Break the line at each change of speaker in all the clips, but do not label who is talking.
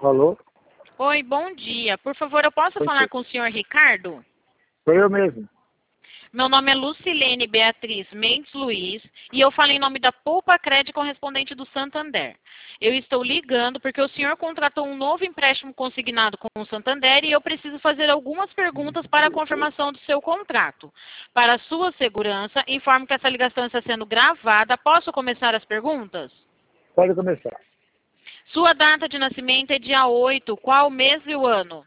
Alô?
Oi, bom dia. Por favor, eu posso
Bom
falar
dia.
com o senhor Ricardo?
Sou eu mesmo.
Meu nome é Lucilene Beatriz Mendes Luiz e eu falo em nome da Poupa Crédito correspondente do Santander. Eu estou ligando porque o senhor contratou um novo empréstimo consignado com o Santander e eu preciso fazer algumas perguntas para a confirmação do seu contrato. Para sua segurança, informo que essa ligação está sendo gravada. Posso começar as perguntas?
Pode começar.
Sua data de nascimento é dia 8. Qual o mês e o ano?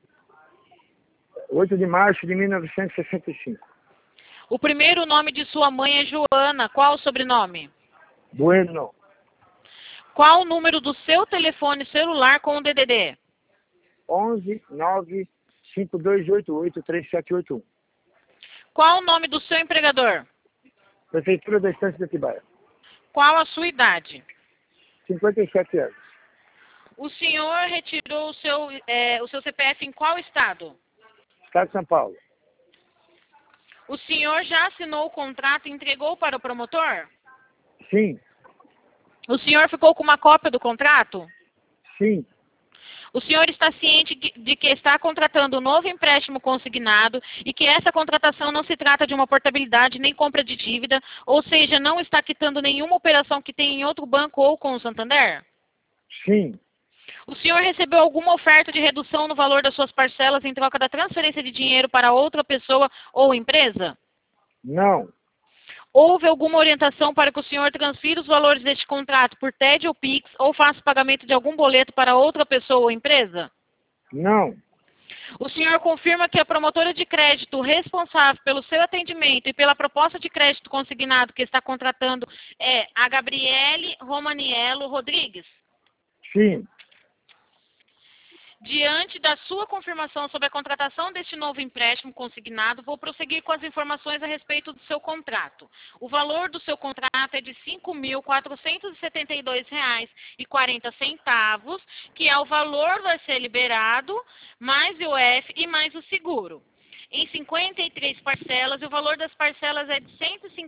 8 de março de 1965.
O primeiro nome de sua mãe é Joana. Qual o sobrenome?
Bueno.
Qual o número do seu telefone celular com o DDD?
11 9 5288 3781.
Qual o nome do seu empregador?
Prefeitura da Estância de Atibaia.
Qual a sua idade?
57 anos.
O senhor retirou o seu CPF em qual estado?
Estado de São Paulo.
O senhor já assinou o contrato e entregou para o promotor?
Sim.
O senhor ficou com uma cópia do contrato?
Sim.
O senhor está ciente de que está contratando um novo empréstimo consignado e que essa contratação não se trata de uma portabilidade nem compra de dívida, ou seja, não está quitando nenhuma operação que tenha em outro banco ou com o Santander?
Sim.
O senhor recebeu alguma oferta de redução no valor das suas parcelas em troca da transferência de dinheiro para outra pessoa ou empresa?
Não.
Houve alguma orientação para que o senhor transfira os valores deste contrato por TED ou Pix ou faça pagamento de algum boleto para outra pessoa ou empresa?
Não.
O senhor confirma que a promotora de crédito responsável pelo seu atendimento e pela proposta de crédito consignado que está contratando é a Gabriele Romaniello Rodrigues?
Sim.
Diante da sua confirmação sobre a contratação deste novo empréstimo consignado, vou prosseguir com as informações a respeito do seu contrato. O valor do seu contrato é de R$ 5.472,40, que é o valor a ser liberado, mais o IOF e mais o seguro. Em 53 parcelas, e o valor das parcelas é de R$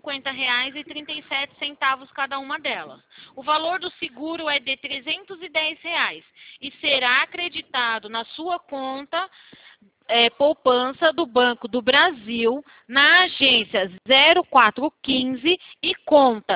150,37 cada uma delas. O valor do seguro é de R$ 310 e será acreditado na sua conta poupança do Banco do Brasil, na agência 0415 e conta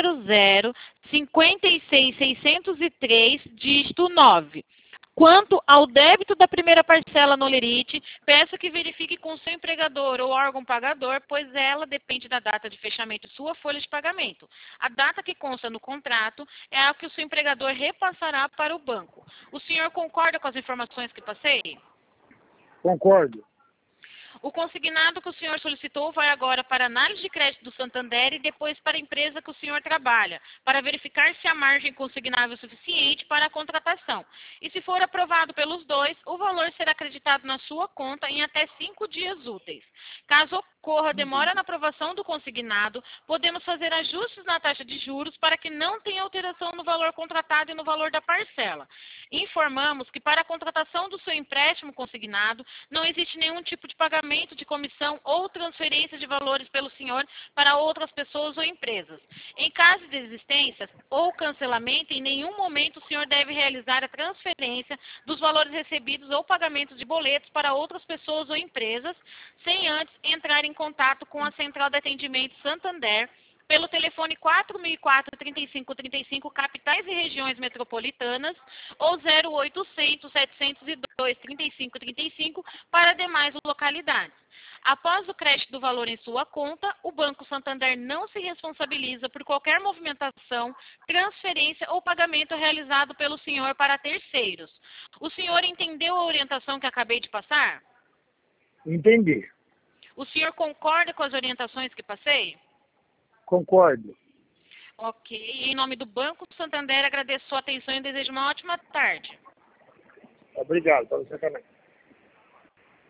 0056603, dígito 9. Quanto ao débito da primeira parcela no Lerite, peço que verifique com seu empregador ou órgão pagador, pois ela depende da data de fechamento de sua folha de pagamento. A data que consta no contrato é a que o seu empregador repassará para o banco. O senhor concorda com as informações que passei?
Concordo.
O consignado que o senhor solicitou vai agora para a análise de crédito do Santander e depois para a empresa que o senhor trabalha, para verificar se a margem consignável é suficiente para a contratação. E se for aprovado pelos dois, o valor será acreditado na sua conta em até 5 dias úteis. Caso ocorra demora na aprovação do consignado, podemos fazer ajustes na taxa de juros para que não tenha alteração no valor contratado e no valor da parcela. Informamos que para a contratação do seu empréstimo consignado, não existe nenhum tipo de pagamento de comissão ou transferência de valores pelo senhor para outras pessoas ou empresas. Em caso de existência ou cancelamento, em nenhum momento o senhor deve realizar a transferência dos valores recebidos ou pagamentos de boletos para outras pessoas ou empresas, sem antes entrar em contato com a Central de Atendimento Santander, pelo telefone 4004-3535, capitais e regiões metropolitanas, ou 0800-702-3535 para demais localidades. Após o crédito do valor em sua conta, o Banco Santander não se responsabiliza por qualquer movimentação, transferência ou pagamento realizado pelo senhor para terceiros. O senhor entendeu a orientação que acabei de passar?
Entendi.
O senhor concorda com as orientações que passei?
Concordo.
Ok. Em nome do Banco Santander, agradeço sua atenção e desejo uma ótima tarde.
Obrigado. Para você também.